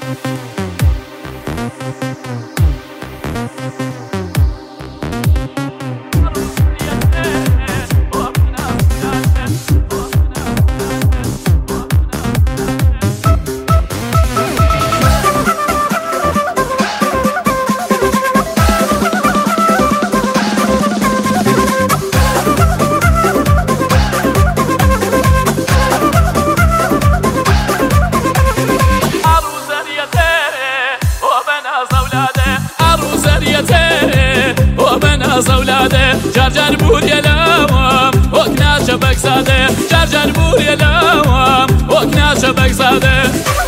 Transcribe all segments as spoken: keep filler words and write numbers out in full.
زولاده جرجر بوری لوام وکنا شبک زاده جرجر بوری لوام وکنا شبک زاده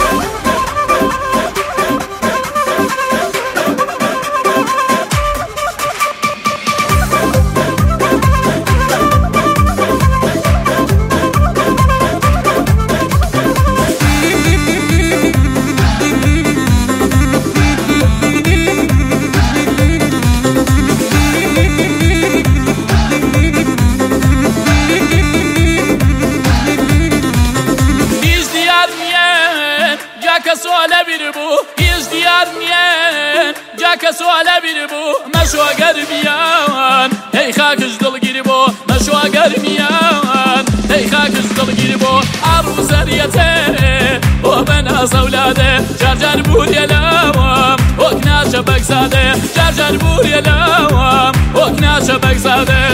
سوال بیر بو هیچ دیار نیان جا که سوال بیر بو مشو گرمیان هی خاکش دلگیری بو مشو گرمیان هی خاکش دلگیری بو عروسریته و بنا زولاده جرجر بوری لوام وکنا شبک زاده جرجر بوری لوام وکنا شبک زاده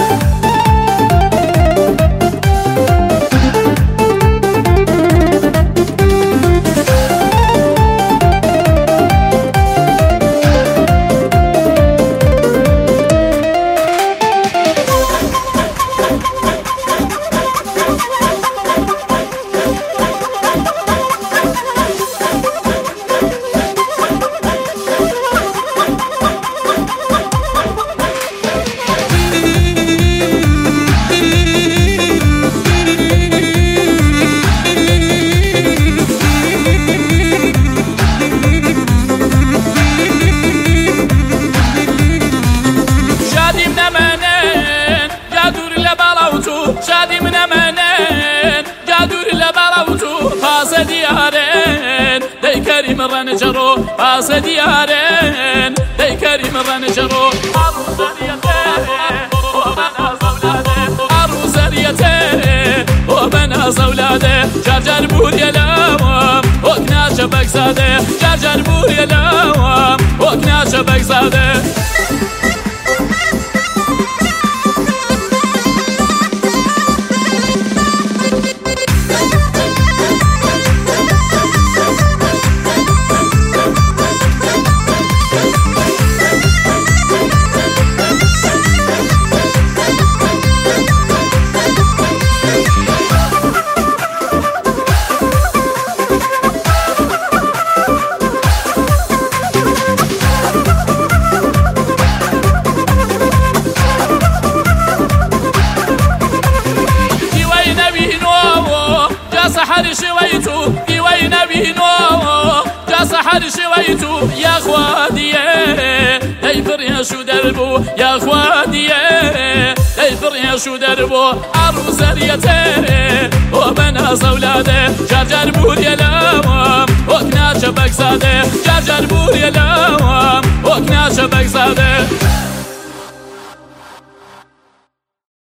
شادي من أمانين جادور لبراوتو باس ديارين دي كريم الرنجرو باس ديارين دي كريم الرنجرو عروسريته وبنا زولاده عروسريته وبنا زولاده جرجر بوري لوام وكنا شبك زاده جرجر بوري لوام وكنا شبك زاده سحر شويتو وين بينو جا سحر شويتو يا خواديه ديفر يا شو دربو يا خواديه ديفر يا شو دربو عروسريته وبنا زولاده جرجر بوري لوام وكنا شبك زاده جرجر بوري لوام وكنا شبك زاده